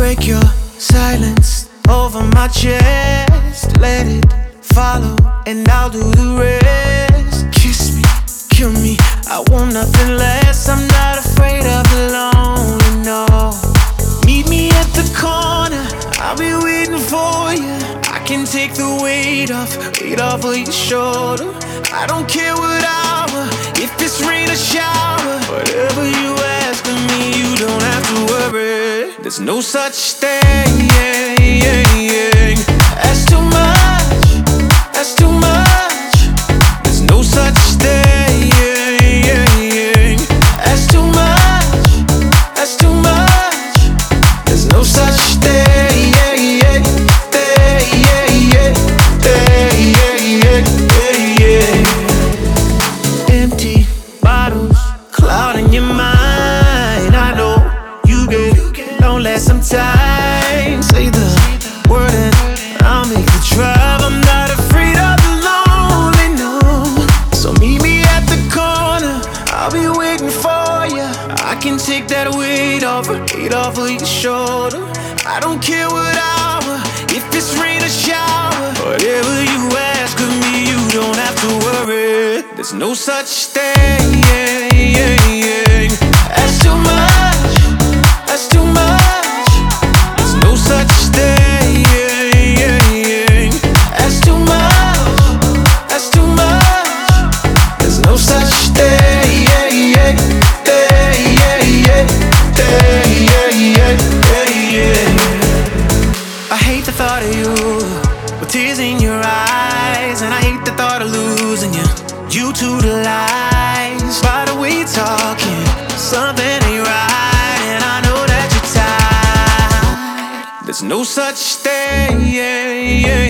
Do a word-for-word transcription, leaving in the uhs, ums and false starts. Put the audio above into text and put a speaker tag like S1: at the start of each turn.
S1: break your silence over my chest. Let it follow, and I'll do the rest. Kiss me, kill me, I want nothing less. I'm not afraid of the lonely, no. Meet me at the corner, I'll be waiting for you. I can take the weight off, weight off of your shoulder. I don't care what hour, if it's rain or shower. Whatever you ask of me, you don't have to worry. There's no such thing as too much, that's too much. There's no such thing as too much, that's too much. There's no such thing. Empty bottles clouding your mind. I know you get lonely sometimes. Say the word and I'll make the drive. I'm not afraid of the lonely, no. So meet me at the corner, I'll be waiting for you. I can take that weight off, weight off of your shoulder. I don't care what hour, if it's rain or shower. Whatever you ask of me, you don't have to worry. There's no such thing as too much, that's too much. There's no such thing as too much, that's too much. There's no such thing. I hate the thought of you with tears in your eyes, and I hate the thought of losing you. You to the lies. By the way you're talking, something ain't right, and I know that you're tired. There's no such thing